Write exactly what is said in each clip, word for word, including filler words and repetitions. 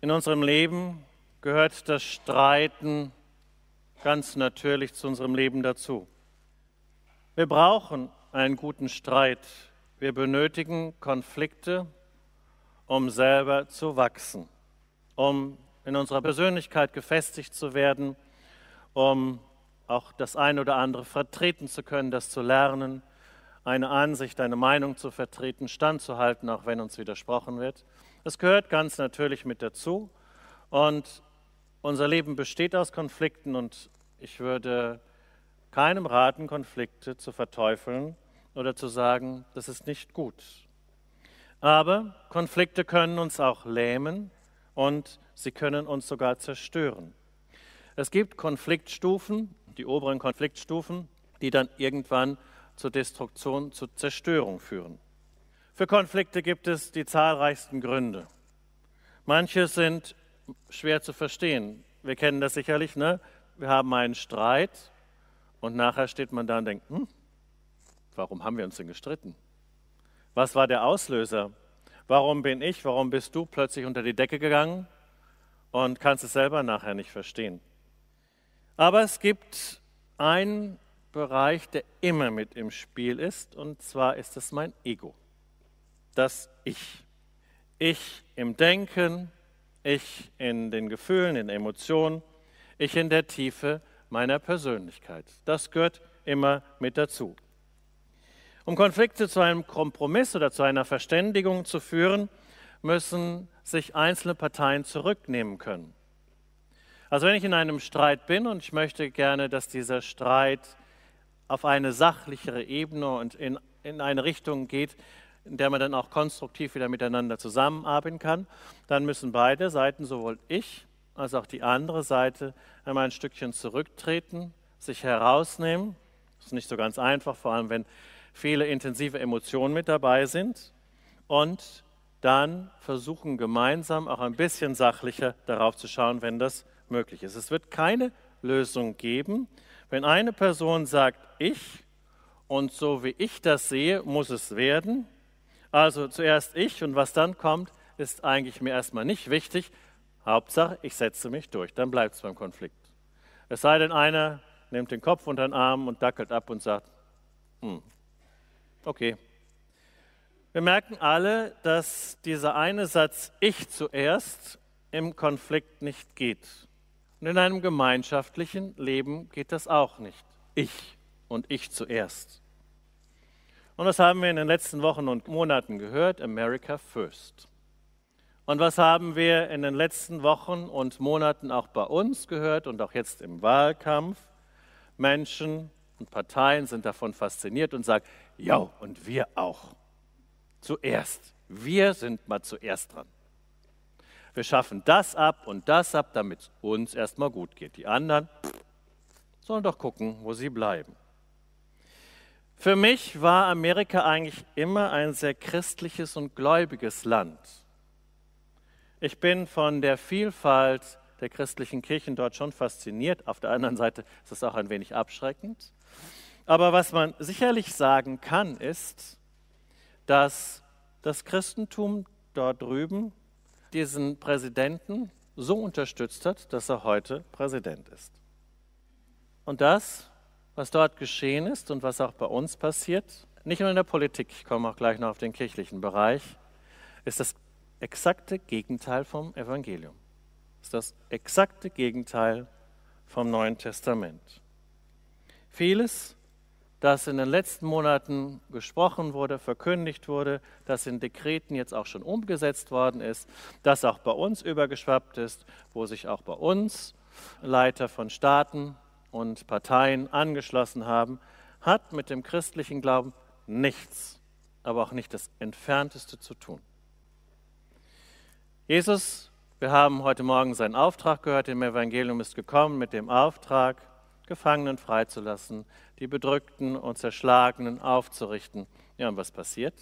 In unserem Leben gehört das Streiten ganz natürlich zu unserem Leben dazu. Wir brauchen einen guten Streit. Wir benötigen Konflikte, um selber zu wachsen, um in unserer Persönlichkeit gefestigt zu werden, um auch das eine oder andere vertreten zu können, das zu lernen, eine Ansicht, eine Meinung zu vertreten, standzuhalten, auch wenn uns widersprochen wird. Das gehört ganz natürlich mit dazu und unser Leben besteht aus Konflikten und ich würde keinem raten, Konflikte zu verteufeln oder zu sagen, das ist nicht gut. Aber Konflikte können uns auch lähmen und sie können uns sogar zerstören. Es gibt Konfliktstufen, die oberen Konfliktstufen, die dann irgendwann zur Destruktion, zur Zerstörung führen. Für Konflikte gibt es die zahlreichsten Gründe. Manche sind schwer zu verstehen. Wir kennen das sicherlich, ne? Wir haben einen Streit und nachher steht man da und denkt, hm, warum haben wir uns denn gestritten? Was war der Auslöser? Warum bin ich, warum bist du plötzlich unter die Decke gegangen und kannst es selber nachher nicht verstehen? Aber es gibt einen Bereich, der immer mit im Spiel ist, und zwar ist es mein Ego, das Ich. Ich im Denken, ich in den Gefühlen, in Emotionen, ich in der Tiefe meiner Persönlichkeit. Das gehört immer mit dazu. Um Konflikte zu einem Kompromiss oder zu einer Verständigung zu führen, müssen sich einzelne Parteien zurücknehmen können. Also wenn ich in einem Streit bin und ich möchte gerne, dass dieser Streit auf eine sachlichere Ebene und in, in eine Richtung geht, in der man dann auch konstruktiv wieder miteinander zusammenarbeiten kann, dann müssen beide Seiten, sowohl ich als auch die andere Seite, einmal ein Stückchen zurücktreten, sich herausnehmen. Das ist nicht so ganz einfach, vor allem wenn viele intensive Emotionen mit dabei sind, und dann versuchen gemeinsam auch ein bisschen sachlicher darauf zu schauen, wenn das möglich ist. Es wird keine Lösung geben, wenn eine Person sagt, ich, und so wie ich das sehe, muss es werden. Also zuerst ich und was dann kommt, ist eigentlich mir erstmal nicht wichtig. Hauptsache, ich setze mich durch, dann bleibt es beim Konflikt. Es sei denn, einer nimmt den Kopf unter den Arm und dackelt ab und sagt, hm, okay. Wir merken alle, dass dieser eine Satz, ich zuerst, im Konflikt nicht geht. Und in einem gemeinschaftlichen Leben geht das auch nicht. Ich und ich zuerst. Und das haben wir in den letzten Wochen und Monaten gehört, America First. Und was haben wir in den letzten Wochen und Monaten auch bei uns gehört und auch jetzt im Wahlkampf? Menschen und Parteien sind davon fasziniert und sagen, ja, und wir auch. Zuerst. Wir sind mal zuerst dran. Wir schaffen das ab und das ab, damit es uns erstmal gut geht. Die anderen pff, sollen doch gucken, wo sie bleiben. Für mich war Amerika eigentlich immer ein sehr christliches und gläubiges Land. Ich bin von der Vielfalt der christlichen Kirchen dort schon fasziniert. Auf der anderen Seite ist es auch ein wenig abschreckend. Aber was man sicherlich sagen kann, ist, dass das Christentum dort drüben diesen Präsidenten so unterstützt hat, dass er heute Präsident ist. Und das, was dort geschehen ist und was auch bei uns passiert, nicht nur in der Politik, ich komme auch gleich noch auf den kirchlichen Bereich, ist das exakte Gegenteil vom Evangelium. Ist das exakte Gegenteil vom Neuen Testament. Vieles, das in den letzten Monaten gesprochen wurde, verkündigt wurde, das in Dekreten jetzt auch schon umgesetzt worden ist, das auch bei uns übergeschwappt ist, wo sich auch bei uns Leiter von Staaten und Parteien angeschlossen haben, hat mit dem christlichen Glauben nichts, aber auch nicht das Entfernteste zu tun. Jesus, wir haben heute Morgen seinen Auftrag gehört, im Evangelium ist gekommen mit dem Auftrag, Gefangenen freizulassen, die Bedrückten und Zerschlagenen aufzurichten. Ja, und was passiert?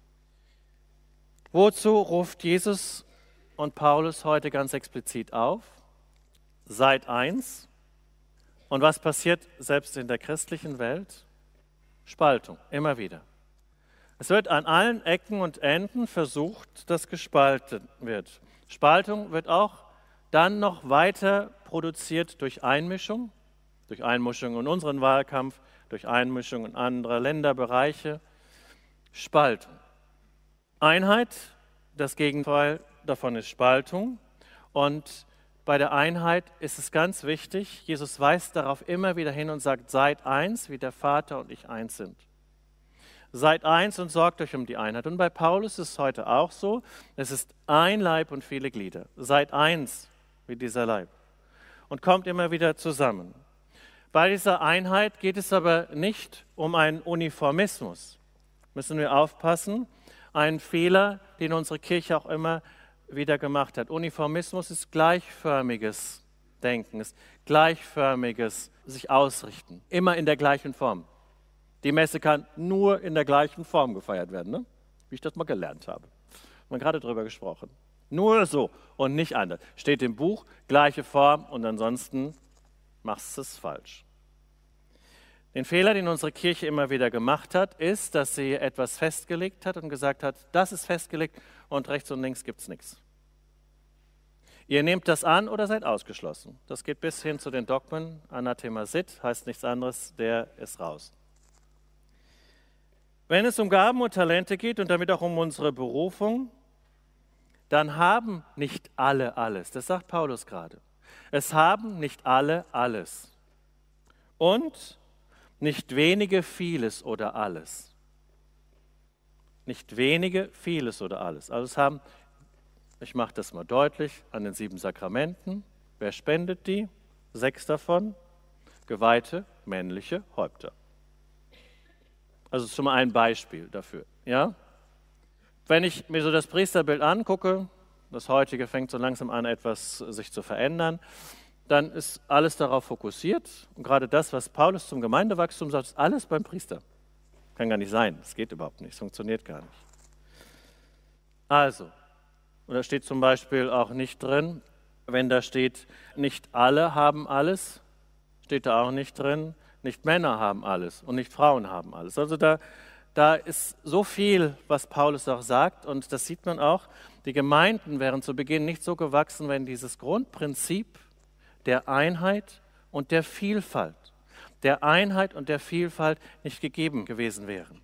Wozu ruft Jesus und Paulus heute ganz explizit auf? Seid eins. Und was passiert selbst in der christlichen Welt? Spaltung, immer wieder. Es wird an allen Ecken und Enden versucht, dass gespalten wird. Spaltung wird auch dann noch weiter produziert durch Einmischung, durch Einmischung in unseren Wahlkampf, durch Einmischung in andere Länderbereiche. Spaltung. Einheit, das Gegenteil davon ist Spaltung. Und bei der Einheit ist es ganz wichtig, Jesus weist darauf immer wieder hin und sagt, seid eins, wie der Vater und ich eins sind. Seid eins und sorgt euch um die Einheit. Und bei Paulus ist es heute auch so, es ist ein Leib und viele Glieder. Seid eins, wie dieser Leib. Und kommt immer wieder zusammen. Bei dieser Einheit geht es aber nicht um einen Uniformismus. Müssen wir aufpassen. Ein Fehler, den unsere Kirche auch immer wieder gemacht hat. Uniformismus ist gleichförmiges Denken, ist gleichförmiges sich ausrichten. Immer in der gleichen Form. Die Messe kann nur in der gleichen Form gefeiert werden, ne? Wie ich das mal gelernt habe. Wir haben gerade darüber gesprochen. Nur so und nicht anders. Steht im Buch, gleiche Form und ansonsten machst du es falsch. Den Fehler, den unsere Kirche immer wieder gemacht hat, ist, dass sie etwas festgelegt hat und gesagt hat, das ist festgelegt und rechts und links gibt es nichts. Ihr nehmt das an oder seid ausgeschlossen. Das geht bis hin zu den Dogmen. Anathema sit heißt nichts anderes, der ist raus. Wenn es um Gaben und Talente geht und damit auch um unsere Berufung, dann haben nicht alle alles. Das sagt Paulus gerade. Es haben nicht alle alles. Und nicht wenige vieles oder alles. Nicht wenige vieles oder alles. Also es haben, ich mache das mal deutlich, an den sieben Sakramenten. Wer spendet die? Sechs davon. Geweihte männliche Häupter. Also schon mal ein Beispiel dafür. Ja? Wenn ich mir so das Priesterbild angucke, das heutige fängt so langsam an, etwas sich zu verändern, dann ist alles darauf fokussiert. Und gerade das, was Paulus zum Gemeindewachstum sagt, ist alles beim Priester. Kann gar nicht sein, das geht überhaupt nicht, das funktioniert gar nicht. Also, und da steht zum Beispiel auch nicht drin, wenn da steht, nicht alle haben alles, steht da auch nicht drin, nicht Männer haben alles und nicht Frauen haben alles. Also da, da ist so viel, was Paulus auch sagt, und das sieht man auch, die Gemeinden wären zu Beginn nicht so gewachsen, wenn dieses Grundprinzip der Einheit und der Vielfalt, der Einheit und der Vielfalt nicht gegeben gewesen wären.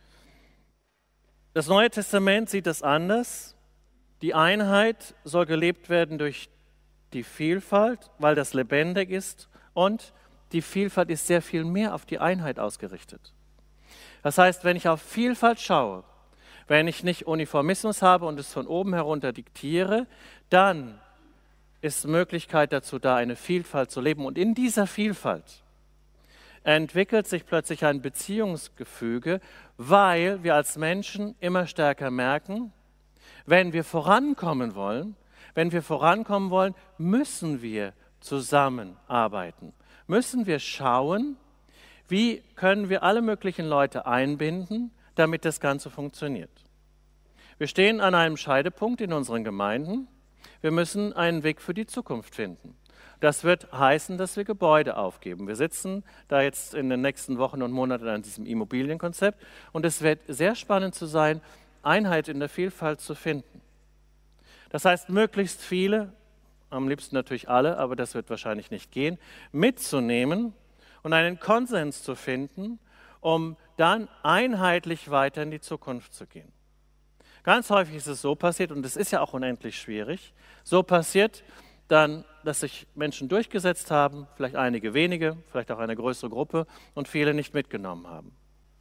Das Neue Testament sieht das anders. Die Einheit soll gelebt werden durch die Vielfalt, weil das lebendig ist, und die Vielfalt ist sehr viel mehr auf die Einheit ausgerichtet. Das heißt, wenn ich auf Vielfalt schaue, wenn ich nicht Uniformismus habe und es von oben herunter diktiere, dann ist Möglichkeit dazu da, eine Vielfalt zu leben. Und in dieser Vielfalt entwickelt sich plötzlich ein Beziehungsgefüge, weil wir als Menschen immer stärker merken, wenn wir vorankommen wollen, wenn wir vorankommen wollen, müssen wir zusammenarbeiten. Müssen wir schauen, wie können wir alle möglichen Leute einbinden, damit das Ganze funktioniert. Wir stehen an einem Scheidepunkt in unseren Gemeinden. Wir müssen einen Weg für die Zukunft finden. Das wird heißen, dass wir Gebäude aufgeben. Wir sitzen da jetzt in den nächsten Wochen und Monaten an diesem Immobilienkonzept, und es wird sehr spannend zu sein, Einheit in der Vielfalt zu finden. Das heißt, möglichst viele, am liebsten natürlich alle, aber das wird wahrscheinlich nicht gehen, mitzunehmen und einen Konsens zu finden, um dann einheitlich weiter in die Zukunft zu gehen. Ganz häufig ist es so passiert, und es ist ja auch unendlich schwierig, so passiert dann, dass sich Menschen durchgesetzt haben, vielleicht einige wenige, vielleicht auch eine größere Gruppe, und viele nicht mitgenommen haben.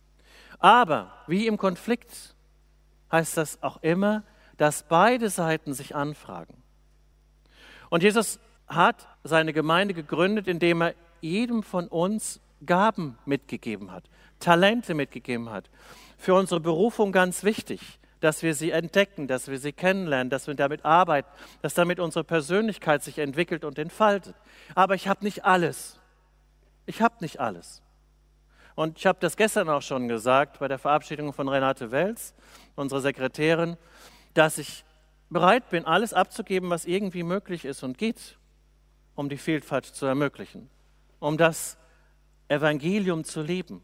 Aber wie im Konflikt heißt das auch immer, dass beide Seiten sich anfragen. Und Jesus hat seine Gemeinde gegründet, indem er jedem von uns Gaben mitgegeben hat, Talente mitgegeben hat. Für unsere Berufung ganz wichtig, dass wir sie entdecken, dass wir sie kennenlernen, dass wir damit arbeiten, dass damit unsere Persönlichkeit sich entwickelt und entfaltet. Aber ich habe nicht alles. Ich habe nicht alles. Und ich habe das gestern auch schon gesagt bei der Verabschiedung von Renate Welz, unserer Sekretärin, dass ich bereit bin, alles abzugeben, was irgendwie möglich ist und geht, um die Vielfalt zu ermöglichen, um das Evangelium zu leben.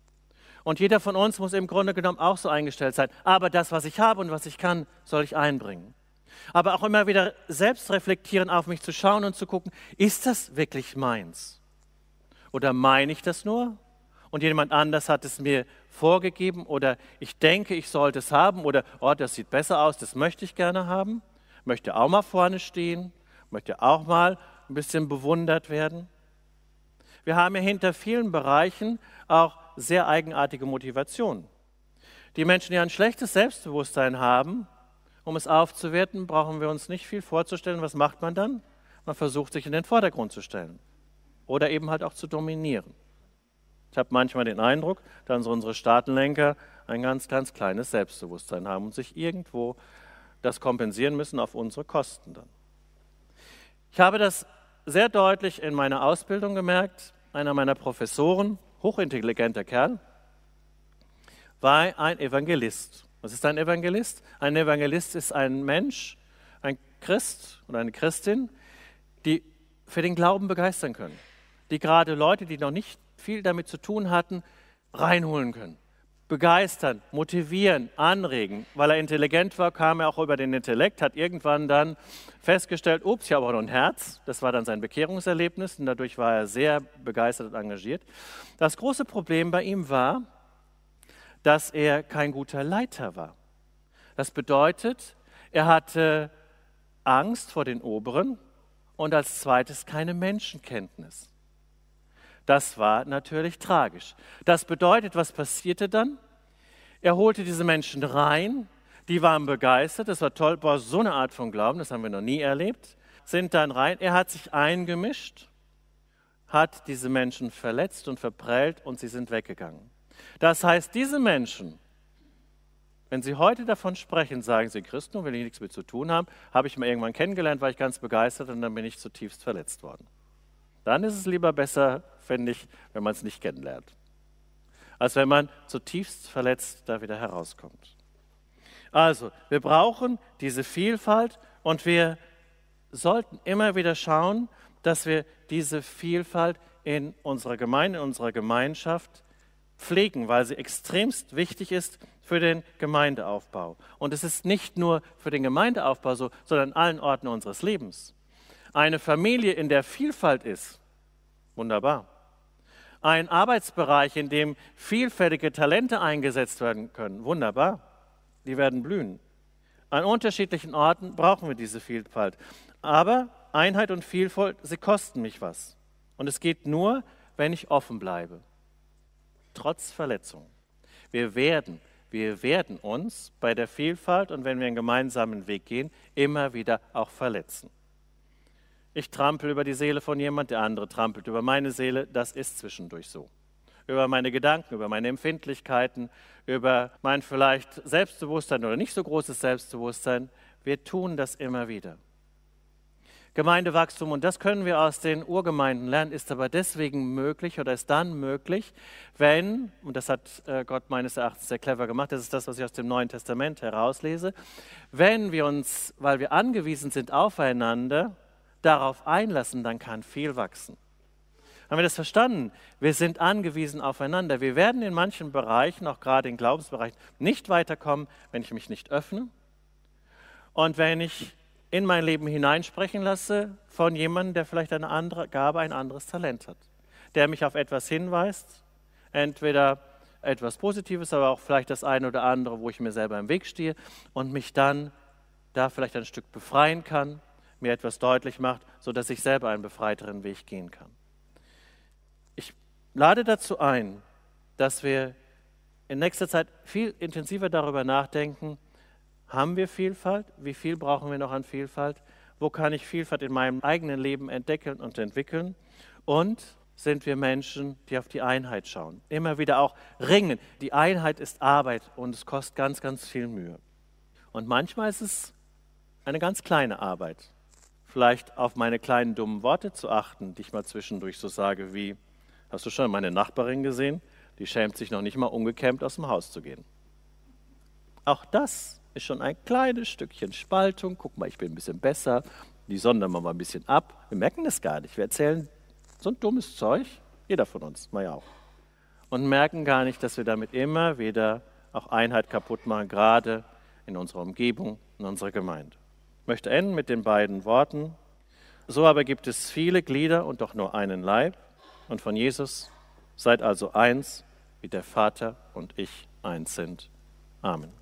Und jeder von uns muss im Grunde genommen auch so eingestellt sein. Aber das, was ich habe und was ich kann, soll ich einbringen. Aber auch immer wieder selbst reflektieren, auf mich zu schauen und zu gucken, ist das wirklich meins? Oder meine ich das nur? Und jemand anders hat es mir vorgegeben oder ich denke, ich sollte es haben oder oh, das sieht besser aus, das möchte ich gerne haben. Möchte auch mal vorne stehen, möchte auch mal ein bisschen bewundert werden. Wir haben ja hinter vielen Bereichen auch sehr eigenartige Motivationen. Die Menschen, die ein schlechtes Selbstbewusstsein haben, um es aufzuwerten, brauchen wir uns nicht viel vorzustellen. Was macht man dann? Man versucht, sich in den Vordergrund zu stellen oder eben halt auch zu dominieren. Ich habe manchmal den Eindruck, dass unsere Staatenlenker ein ganz, ganz kleines Selbstbewusstsein haben und sich irgendwo das kompensieren müssen auf unsere Kosten dann. Ich habe das sehr deutlich in meiner Ausbildung gemerkt. Einer meiner Professoren, hochintelligenter Kerl, war ein Evangelist. Was ist ein Evangelist? Ein Evangelist ist ein Mensch, ein Christ oder eine Christin, die für den Glauben begeistern können. Die gerade Leute, die noch nicht viel damit zu tun hatten, reinholen können. Begeistern, motivieren, anregen. Weil er intelligent war, kam er auch über den Intellekt, hat irgendwann dann festgestellt, ups, ich habe auch noch ein Herz. Das war dann sein Bekehrungserlebnis und dadurch war er sehr begeistert und engagiert. Das große Problem bei ihm war, dass er kein guter Leiter war. Das bedeutet, er hatte Angst vor den Oberen und als zweites keine Menschenkenntnis. Das war natürlich tragisch. Das bedeutet, was passierte dann? Er holte diese Menschen rein, die waren begeistert, das war toll, boah, so eine Art von Glauben, das haben wir noch nie erlebt, sind dann rein, er hat sich eingemischt, hat diese Menschen verletzt und verprellt und sie sind weggegangen. Das heißt, diese Menschen, wenn sie heute davon sprechen, sagen sie, Christen, will ich nichts mit zu tun haben, habe ich mal irgendwann kennengelernt, war ich ganz begeistert und dann bin ich zutiefst verletzt worden. Dann ist es lieber besser, finde ich, wenn man es nicht kennenlernt, als wenn man zutiefst verletzt da wieder herauskommt. Also, wir brauchen diese Vielfalt und wir sollten immer wieder schauen, dass wir diese Vielfalt in unserer Gemeinde, in unserer Gemeinschaft pflegen, weil sie extremst wichtig ist für den Gemeindeaufbau. Und es ist nicht nur für den Gemeindeaufbau so, sondern in allen Orten unseres Lebens. Eine Familie, in der Vielfalt ist, wunderbar. Ein Arbeitsbereich, in dem vielfältige Talente eingesetzt werden können, wunderbar. Die werden blühen. An unterschiedlichen Orten brauchen wir diese Vielfalt. Aber Einheit und Vielfalt, sie kosten mich was. Und es geht nur, wenn ich offen bleibe. Trotz Verletzung. Wir werden, wir werden uns bei der Vielfalt und wenn wir einen gemeinsamen Weg gehen, immer wieder auch verletzen. Ich trampel über die Seele von jemand, der andere trampelt über meine Seele. Das ist zwischendurch so. Über meine Gedanken, über meine Empfindlichkeiten, über mein vielleicht Selbstbewusstsein oder nicht so großes Selbstbewusstsein. Wir tun das immer wieder. Gemeindewachstum, und das können wir aus den Urgemeinden lernen, ist aber deswegen möglich oder ist dann möglich, wenn, und das hat Gott meines Erachtens sehr clever gemacht, das ist das, was ich aus dem Neuen Testament herauslese, wenn wir uns, weil wir angewiesen sind aufeinander, darauf einlassen, dann kann viel wachsen. Haben wir das verstanden? Wir sind angewiesen aufeinander. Wir werden in manchen Bereichen, auch gerade in Glaubensbereichen, nicht weiterkommen, wenn ich mich nicht öffne und wenn ich in mein Leben hineinsprechen lasse von jemandem, der vielleicht eine andere Gabe, ein anderes Talent hat, der mich auf etwas hinweist, entweder etwas Positives, aber auch vielleicht das eine oder andere, wo ich mir selber im Weg stehe und mich dann da vielleicht ein Stück befreien kann, mir etwas deutlich macht, sodass ich selber einen befreiteren Weg gehen kann. Ich lade dazu ein, dass wir in nächster Zeit viel intensiver darüber nachdenken, haben wir Vielfalt? Wie viel brauchen wir noch an Vielfalt? Wo kann ich Vielfalt in meinem eigenen Leben entdecken und entwickeln? Und sind wir Menschen, die auf die Einheit schauen? Immer wieder auch ringen. Die Einheit ist Arbeit und es kostet ganz, ganz viel Mühe. Und manchmal ist es eine ganz kleine Arbeit. Vielleicht auf meine kleinen dummen Worte zu achten, die ich mal zwischendurch so sage wie, hast du schon meine Nachbarin gesehen? Die schämt sich noch nicht mal umgekämmt aus dem Haus zu gehen. Auch das ist schon ein kleines Stückchen Spaltung. Guck mal, ich bin ein bisschen besser. Die sondern wir mal ein bisschen ab. Wir merken das gar nicht. Wir erzählen so ein dummes Zeug, jeder von uns, mal ja auch. Und merken gar nicht, dass wir damit immer wieder auch Einheit kaputt machen, gerade in unserer Umgebung, in unserer Gemeinde. Ich möchte enden mit den beiden Worten: So aber gibt es viele Glieder und doch nur einen Leib. Und von Jesus: Seid also eins, wie der Vater und ich eins sind. Amen.